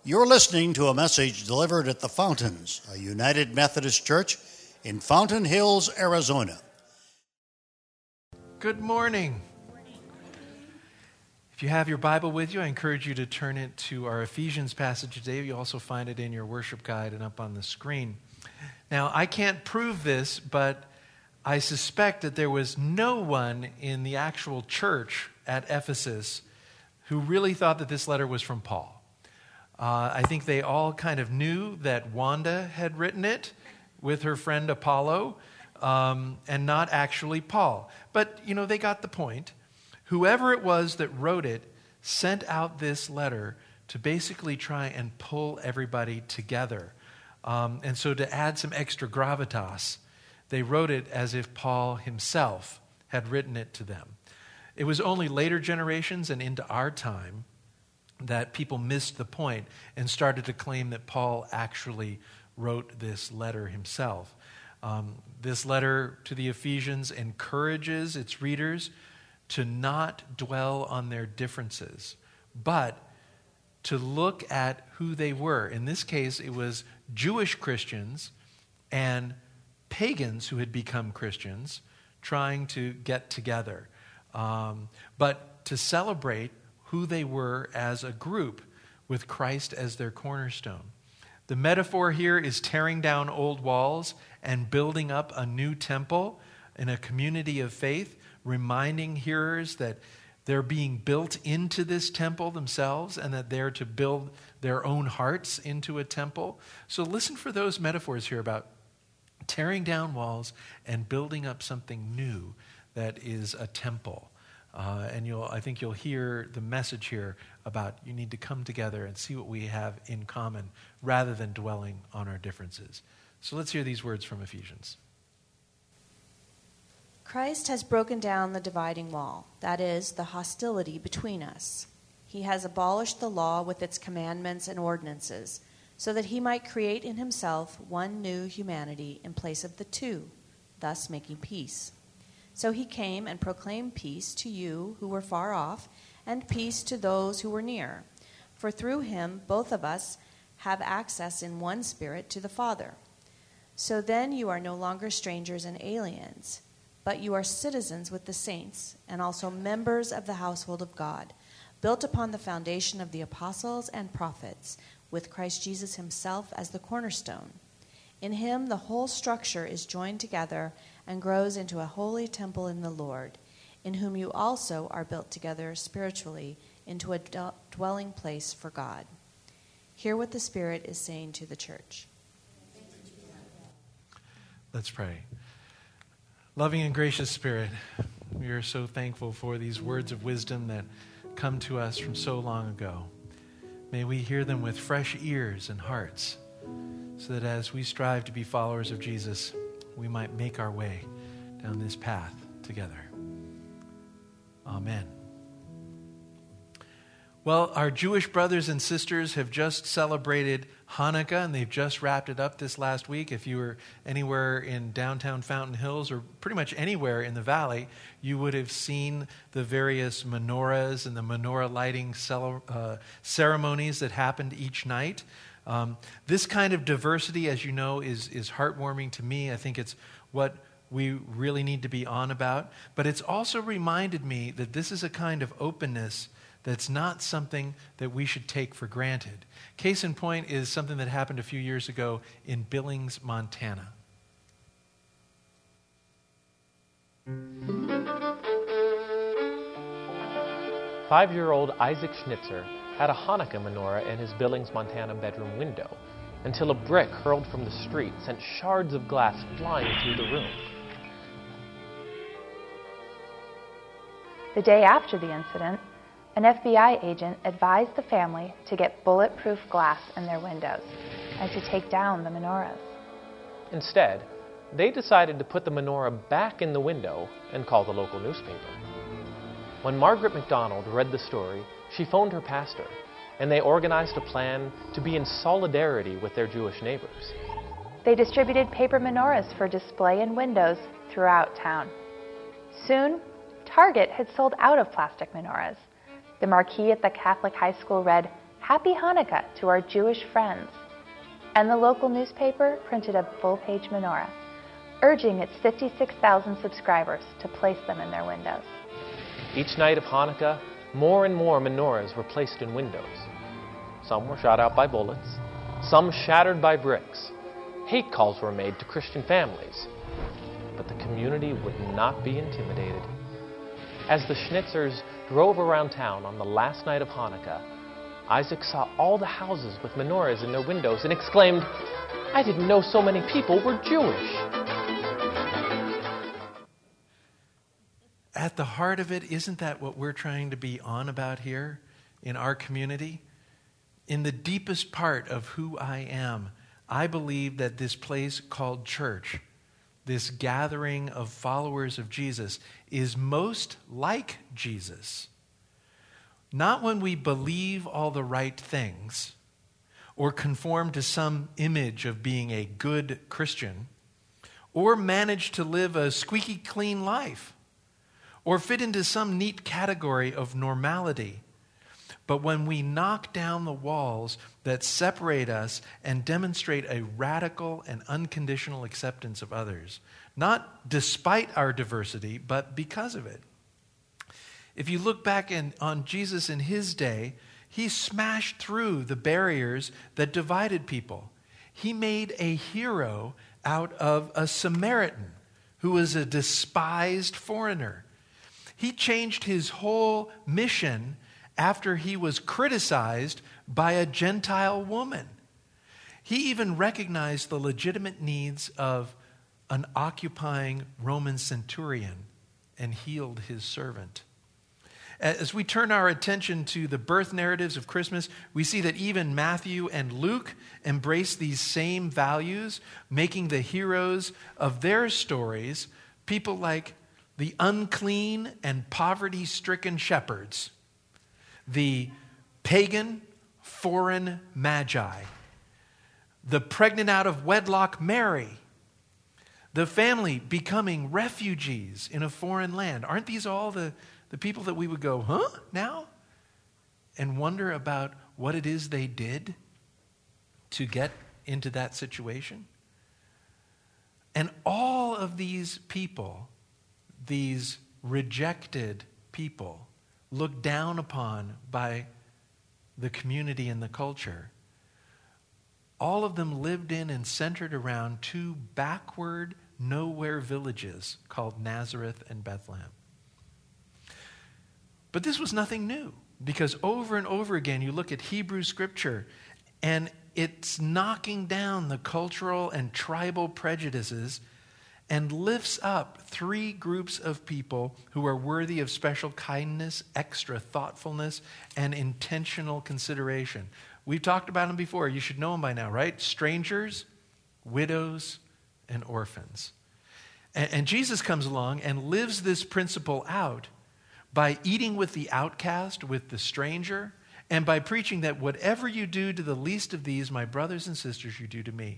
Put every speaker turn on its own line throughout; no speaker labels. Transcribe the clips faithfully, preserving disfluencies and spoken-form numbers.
You're listening to a message delivered at the Fountains, a United Methodist Church in Fountain Hills, Arizona.
Good morning. If you have your Bible with you, I encourage you to turn it to our Ephesians passage today. You also find it in your worship guide and up on the screen. Now, I can't prove this, but I suspect that there was no one in the actual church at Ephesus who really thought that this letter was from Paul. Uh, I think they all kind of knew that Wanda had written it with her friend Apollo, um, and not actually Paul. But, you know, they got the point. Whoever it was that wrote it sent out this letter to basically try and pull everybody together. Um, and so to add some extra gravitas, they wrote it as if Paul himself had written it to them. It was only later generations and into our time that people missed the point and started to claim that Paul actually wrote this letter himself. Um, this letter to the Ephesians encourages its readers to not dwell on their differences, but to look at who they were. In this case, it was Jewish Christians and pagans who had become Christians trying to get together, um, but to celebrate who they were as a group with Christ as their cornerstone. The metaphor here is tearing down old walls and building up a new temple in a community of faith, reminding hearers that they're being built into this temple themselves and that they're to build their own hearts into a temple. So listen for those metaphors here about tearing down walls and building up something new that is a temple. Uh, and you'll, I think you'll hear the message here about you need to come together and see what we have in common rather than dwelling on our differences. So let's hear these words from Ephesians.
Christ has broken down the dividing wall, that is, the hostility between us. He has abolished the law with its commandments and ordinances, so that he might create in himself one new humanity in place of the two, thus making peace. So he came and proclaimed peace to you who were far off, and peace to those who were near. For through him both of us have access in one spirit to the Father. So then you are no longer strangers and aliens, but you are citizens with the saints, and also members of the household of God, built upon the foundation of the apostles and prophets, with Christ Jesus himself as the cornerstone. In him the whole structure is joined together and grows into a holy temple in the Lord, in whom you also are built together spiritually into a d- dwelling place for God. Hear what the Spirit is saying to the church.
Let's pray. Loving and gracious Spirit, we are so thankful for these words of wisdom that come to us from so long ago. May we hear them with fresh ears and hearts, so that as we strive to be followers of Jesus, we might make our way down this path together. Amen. Well, our Jewish brothers and sisters have just celebrated Hanukkah, and they've just wrapped it up this last week. If you were anywhere in downtown Fountain Hills, or pretty much anywhere in the valley, you would have seen the various menorahs and the menorah lighting cel- uh, ceremonies that happened each night. Um, this kind of diversity, as you know, is, is heartwarming to me. I think it's what we really need to be on about. But it's also reminded me that this is a kind of openness that's not something that we should take for granted. Case in point is something that happened a few years ago in Billings, Montana.
Five-year-old Isaac Schnitzer had a Hanukkah menorah in his Billings, Montana bedroom window until a brick hurled from the street sent shards of glass flying through the room.
The day after the incident, an F B I agent advised the family to get bulletproof glass in their windows and to take down the menorahs.
Instead, they decided to put the menorah back in the window and call the local newspaper. When Margaret McDonald read the story, she phoned her pastor, and they organized a plan to be in solidarity with their Jewish neighbors.
They distributed paper menorahs for display in windows throughout town. Soon, Target had sold out of plastic menorahs. The marquee at the Catholic high school read, Happy Hanukkah to our Jewish friends. And the local newspaper printed a full-page menorah, urging its fifty-six thousand subscribers to place them in their windows.
Each night of Hanukkah, more and more menorahs were placed in windows. Some were shot out by bullets, some shattered by bricks. Hate calls were made to Christian families. But the community would not be intimidated. As the Schnitzers drove around town on the last night of Hanukkah, Isaac saw all the houses with menorahs in their windows and exclaimed, "I didn't know so many people were Jewish."
At the heart of it, isn't that what we're trying to be on about here in our community? In the deepest part of who I am, I believe that this place called church, this gathering of followers of Jesus, is most like Jesus. Not when we believe all the right things or conform to some image of being a good Christian or manage to live a squeaky clean life or fit into some neat category of normality, but when we knock down the walls that separate us and demonstrate a radical and unconditional acceptance of others, not despite our diversity, but because of it. If you look back in, on Jesus in his day, he smashed through the barriers that divided people. He made a hero out of a Samaritan who was a despised foreigner. He changed his whole mission after he was criticized by a Gentile woman. He even recognized the legitimate needs of an occupying Roman centurion and healed his servant. As we turn our attention to the birth narratives of Christmas, we see that even Matthew and Luke embrace these same values, making the heroes of their stories people like the unclean and poverty-stricken shepherds, the pagan foreign magi, the pregnant out of wedlock Mary, the family becoming refugees in a foreign land. Aren't these all the, the people that we would go, huh, now? And wonder about what it is they did to get into that situation? And all of these people, these rejected people, looked down upon by the community and the culture, all of them lived in and centered around two backward, nowhere villages called Nazareth and Bethlehem. But this was nothing new, because over and over again you look at Hebrew scripture and it's knocking down the cultural and tribal prejudices and lifts up three groups of people who are worthy of special kindness, extra thoughtfulness, and intentional consideration. We've talked about them before. You should know them by now, right? Strangers, widows, and orphans. And, and Jesus comes along and lives this principle out by eating with the outcast, with the stranger, and by preaching that whatever you do to the least of these, my brothers and sisters, you do to me.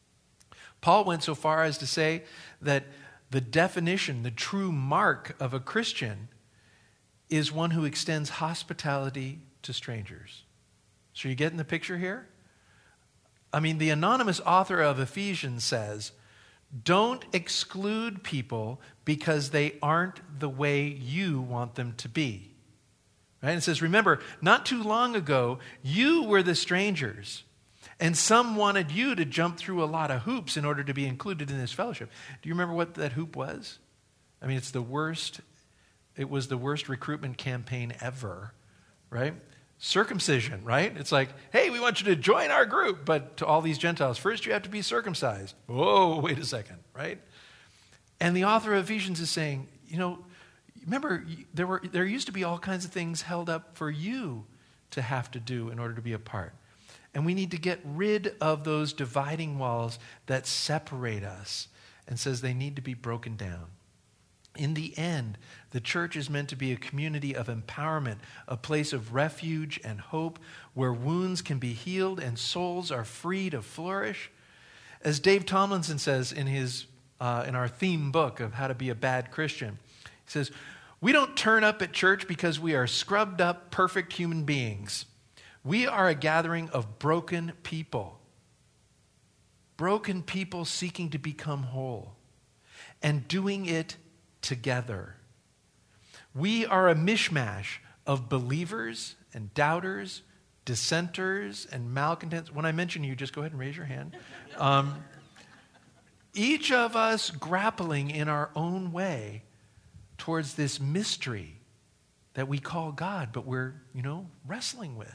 Paul went so far as to say that the definition, the true mark of a Christian is one who extends hospitality to strangers. So you getting the picture here? I mean, the anonymous author of Ephesians says, don't exclude people because they aren't the way you want them to be. Right? It says, remember, not too long ago, you were the strangers. And some wanted you to jump through a lot of hoops in order to be included in this fellowship. Do you remember what that hoop was? I mean, it's the worst, it was the worst recruitment campaign ever, right? Circumcision, right? It's like, hey, we want you to join our group. But to all these Gentiles, first you have to be circumcised. Whoa, wait a second, right? And the author of Ephesians is saying, you know, remember, there were there used to be all kinds of things held up for you to have to do in order to be a part. And we need to get rid of those dividing walls that separate us, and says they need to be broken down. In the end, the church is meant to be a community of empowerment, a place of refuge and hope where wounds can be healed and souls are free to flourish. As Dave Tomlinson says in his uh, in our theme book of How to Be a Bad Christian, he says, we don't turn up at church because we are scrubbed up, perfect human beings. We are a gathering of broken people. Broken people seeking to become whole and doing it together. We are a mishmash of believers and doubters, dissenters and malcontents. When I mention you, just go ahead and raise your hand. Um, each of us grappling in our own way towards this mystery that we call God, but we're, you know, wrestling with.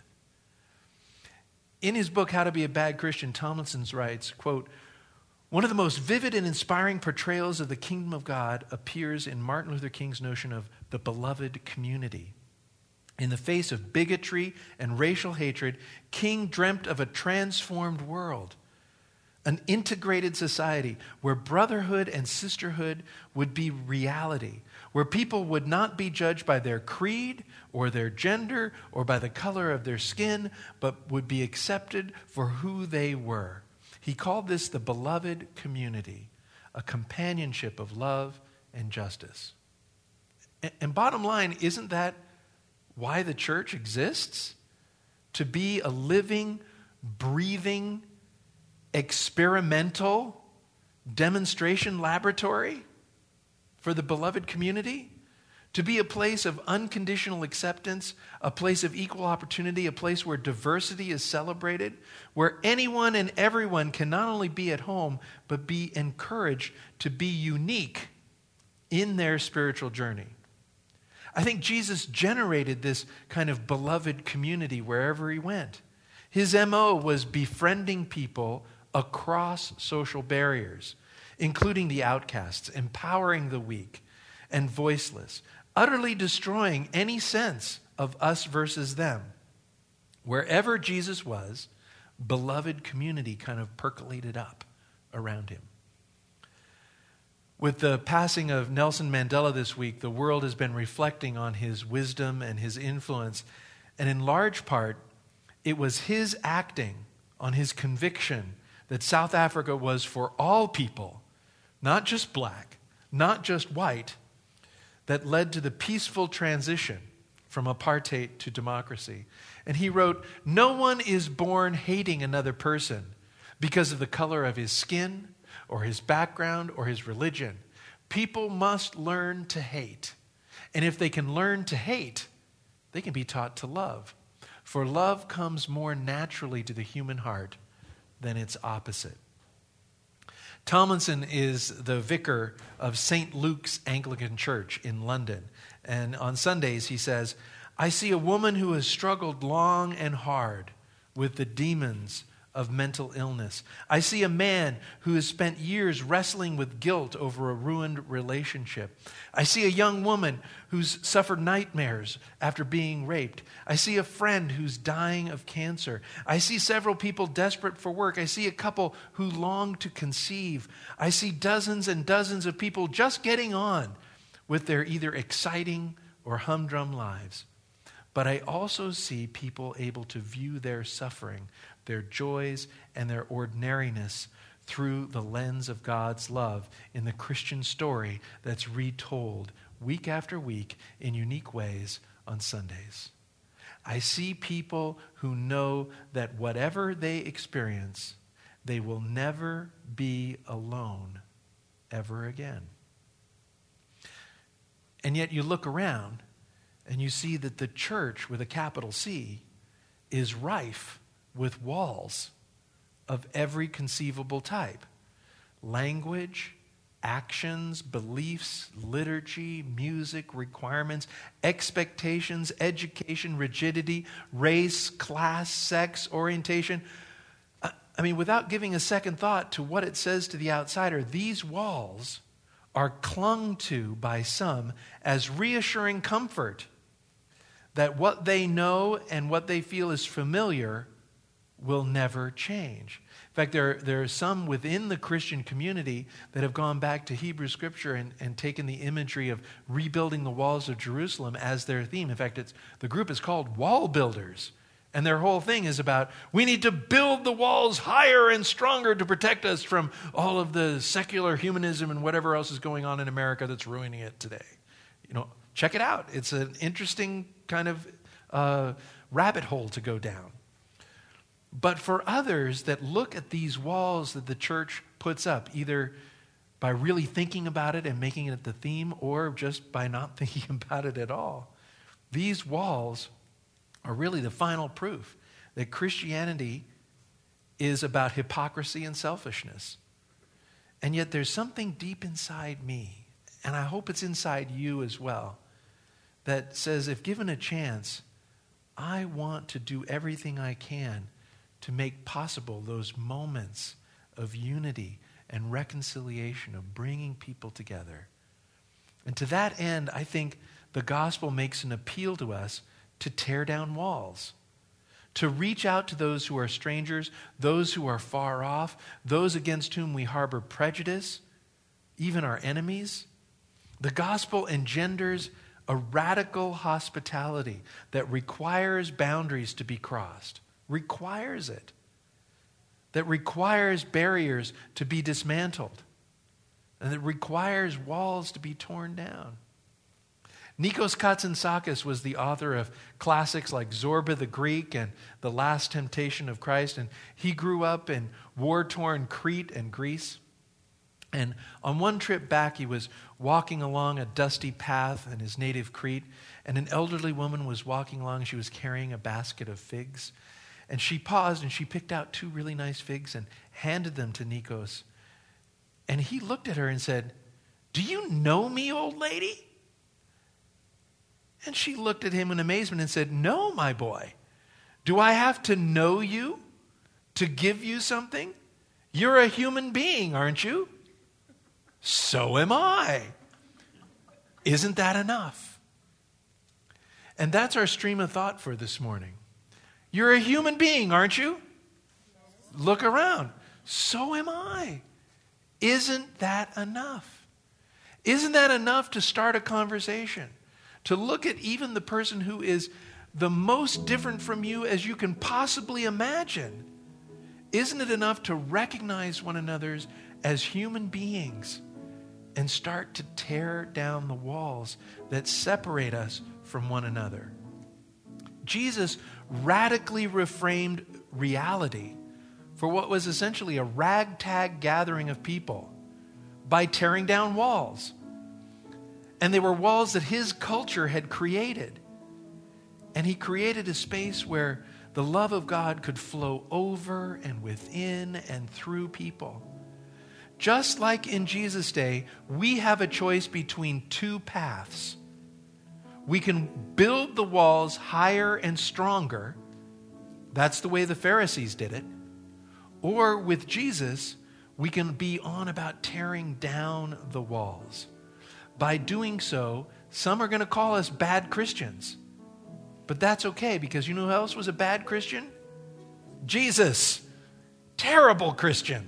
In his book, How to Be a Bad Christian, Tomlinson writes, quote, "One of the most vivid and inspiring portrayals of the kingdom of God appears in Martin Luther King's notion of the beloved community. In the face of bigotry and racial hatred, King dreamt of a transformed world, an integrated society where brotherhood and sisterhood would be reality, where people would not be judged by their creed or their gender or by the color of their skin, but would be accepted for who they were. He called this the beloved community, a companionship of love and justice." And bottom line, isn't that why the church exists? To be a living, breathing, experimental demonstration laboratory for the beloved community? To be a place of unconditional acceptance, a place of equal opportunity, a place where diversity is celebrated, where anyone and everyone can not only be at home, but be encouraged to be unique in their spiritual journey. I think Jesus generated this kind of beloved community wherever he went. His M O was befriending people across social barriers, including the outcasts, empowering the weak and voiceless, utterly destroying any sense of us versus them. Wherever Jesus was, beloved community kind of percolated up around him. With the passing of Nelson Mandela this week, the world has been reflecting on his wisdom and his influence, and in large part, it was his acting on his conviction that South Africa was for all people, not just black, not just white, that led to the peaceful transition from apartheid to democracy. And he wrote, "No one is born hating another person because of the color of his skin or his background or his religion. People must learn to hate. And if they can learn to hate, they can be taught to love. For love comes more naturally to the human heart than its opposite." Tomlinson is the vicar of Saint Luke's Anglican Church in London. And on Sundays he says, "I see a woman who has struggled long and hard with the demons of mental illness. I see a man who has spent years wrestling with guilt over a ruined relationship. I see a young woman who's suffered nightmares after being raped. I see a friend who's dying of cancer. I see several people desperate for work. I see a couple who long to conceive. I see dozens and dozens of people just getting on with their either exciting or humdrum lives. But I also see people able to view their suffering, their joys, and their ordinariness through the lens of God's love in the Christian story that's retold week after week in unique ways on Sundays. I see people who know that whatever they experience, they will never be alone ever again." And yet you look around and you see that the church with a capital C is rife with walls of every conceivable type. Language, actions, beliefs, liturgy, music, requirements, expectations, education, rigidity, race, class, sex, orientation. I mean, without giving a second thought to what it says to the outsider, these walls are clung to by some as reassuring comfort that what they know and what they feel is familiar will never change. In fact, there, there are some within the Christian community that have gone back to Hebrew Scripture and, and taken the imagery of rebuilding the walls of Jerusalem as their theme. In fact, it's, the group is called Wall Builders. And their whole thing is about, we need to build the walls higher and stronger to protect us from all of the secular humanism and whatever else is going on in America that's ruining it today. You know, check it out. It's an interesting kind of uh, rabbit hole to go down but for others that look at these walls that the church puts up, either by really thinking about it and making it the theme, or just by not thinking about it at all, these walls are really the final proof that Christianity is about hypocrisy and selfishness. And yet there's something deep inside me, and I hope it's inside you as well, that says if given a chance, I want to do everything I can to make possible those moments of unity and reconciliation, of bringing people together. And to that end, I think the gospel makes an appeal to us to tear down walls, to reach out to those who are strangers, those who are far off, those against whom we harbor prejudice, even our enemies. The gospel engenders a radical hospitality that requires boundaries to be crossed, requires it, that requires barriers to be dismantled, and that requires walls to be torn down. Nikos Kazantzakis was the author of classics like Zorba the Greek and The Last Temptation of Christ, and he grew up in war-torn Crete and Greece. And on one trip back, he was walking along a dusty path in his native Crete, and an elderly woman was walking along. She was carrying a basket of figs. And she paused, and she picked out two really nice figs and handed them to Nikos. And he looked at her and said, "Do you know me, old lady?" And she looked at him in amazement and said, "No, my boy. Do I have to know you to give you something? You're a human being, aren't you?" "So am I." Isn't that enough? And that's our stream of thought for this morning. You're a human being, aren't you? Look around. So am I. Isn't that enough? Isn't that enough to start a conversation? To look at even the person who is the most different from you as you can possibly imagine. Isn't it enough to recognize one another as human beings and start to tear down the walls that separate us from one another? Jesus radically reframed reality for what was essentially a ragtag gathering of people by tearing down walls. And they were walls that his culture had created. And he created a space where the love of God could flow over and within and through people. Just like in Jesus' day, we have a choice between two paths. We can build the walls higher and stronger. That's the way the Pharisees did it. Or with Jesus, we can be on about tearing down the walls. By doing so, some are going to call us bad Christians. But that's okay, because you know who else was a bad Christian? Jesus. Terrible Christian.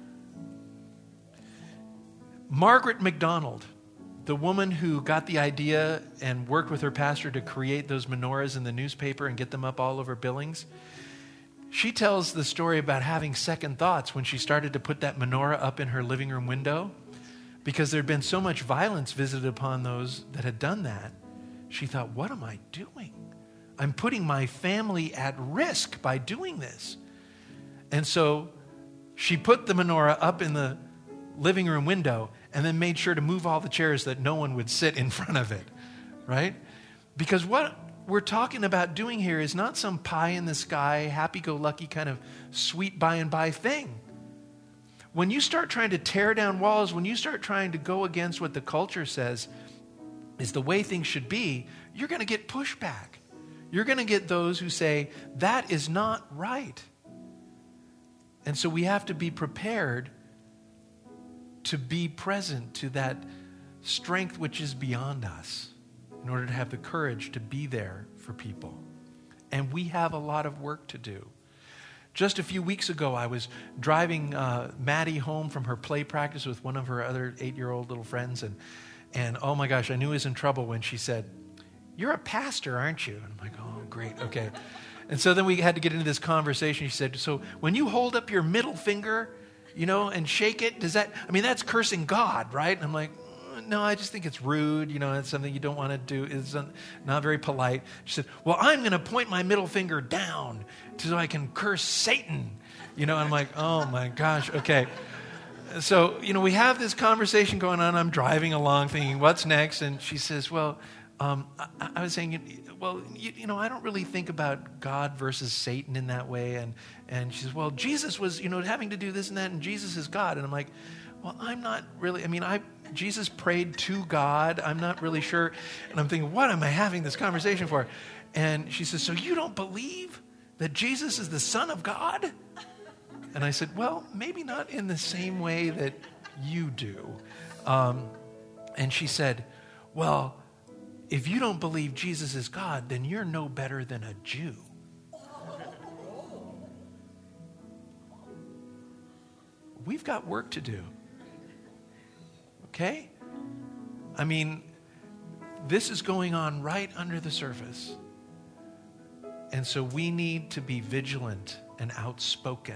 Margaret MacDonald, the woman who got the idea and worked with her pastor to create those menorahs in the newspaper and get them up all over Billings, she tells the story about having second thoughts when she started to put that menorah up in her living room window, because there had been so much violence visited upon those that had done that. She thought, what am I doing? I'm putting my family at risk by doing this. And so she put the menorah up in the living room window and then made sure to move all the chairs that no one would sit in front of it, right? Because what we're talking about doing here is not some pie in the sky, happy-go-lucky kind of sweet by and by thing. When you start trying to tear down walls, when you start trying to go against what the culture says is the way things should be, you're going to get pushback. You're going to get those who say, that is not right. And so we have to be prepared to be present to that strength which is beyond us in order to have the courage to be there for people. And we have a lot of work to do. Just a few weeks ago, I was driving uh, Maddie home from her play practice with one of her other eight-year-old little friends, and and oh my gosh, I knew I was in trouble when she said, "You're a pastor, aren't you?" And I'm like, oh, great, okay. And so then we had to get into this conversation. She said, so when you hold up your middle finger, you know, and shake it, does that, I mean, that's cursing God, right? And I'm like, no, I just think it's rude. You know, it's something you don't want to do. It's not very polite. She said, well, I'm going to point my middle finger down so I can curse Satan. You know, and I'm like, oh my gosh, okay. So, you know, we have this conversation going on. I'm driving along thinking, what's next? And she says, well, um, I, I was saying, well, you, you know, I don't really think about God versus Satan in that way. And, and she says, well, Jesus was, you know, having to do this and that, and Jesus is God. And I'm like, well, I'm not really, I mean, I Jesus prayed to God. I'm not really sure. And I'm thinking, what am I having this conversation for? And she says, so you don't believe that Jesus is the Son of God? And I said, well, maybe not in the same way that you do. Um, and she said, well, if you don't believe Jesus is God, then you're no better than a Jew. We've got work to do. Okay? I mean, this is going on right under the surface. And so we need to be vigilant and outspoken.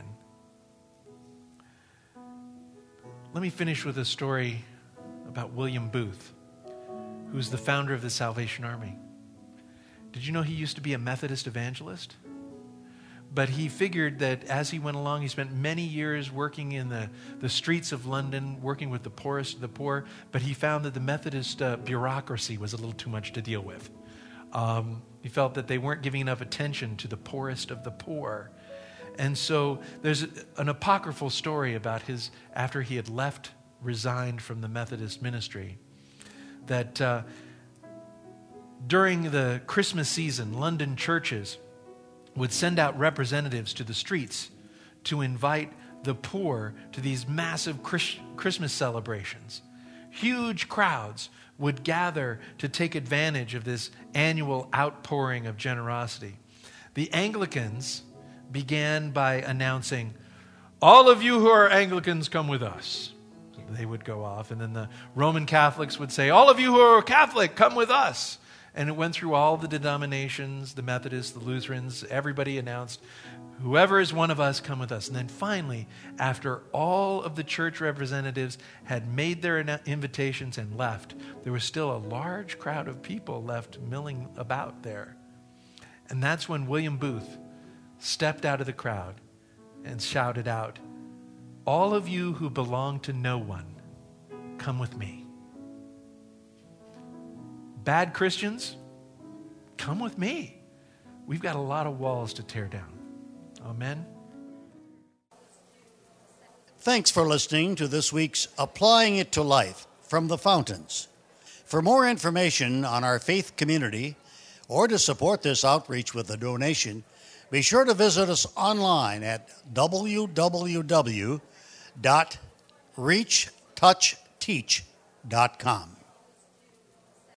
Let me finish with a story about William Booth, who's the founder of the Salvation Army. Did you know he used to be a Methodist evangelist? But he figured that as he went along, he spent many years working in the, the streets of London, working with the poorest of the poor, but he found that the Methodist uh, bureaucracy was a little too much to deal with. Um, he felt that they weren't giving enough attention to the poorest of the poor. And so there's an apocryphal story about his, after he had left, resigned from the Methodist ministry, that uh, during the Christmas season, London churches would send out representatives to the streets to invite the poor to these massive Chris- Christmas celebrations. Huge crowds would gather to take advantage of this annual outpouring of generosity. The Anglicans began by announcing, all of you who are Anglicans, come with us. They would go off. And then the Roman Catholics would say, all of you who are Catholic, come with us. And it went through all the denominations, the Methodists, the Lutherans. Everybody announced, whoever is one of us, come with us. And then finally, after all of the church representatives had made their invitations and left, there was still a large crowd of people left milling about there. And that's when William Booth stepped out of the crowd and shouted out, all of you who belong to no one, come with me. Bad Christians, come with me. We've got a lot of walls to tear down. Amen.
Thanks for listening to this week's Applying It to Life from the Fountains. For more information on our faith community or to support this outreach with a donation, be sure to visit us online at w w w dot reach touch teach dot com.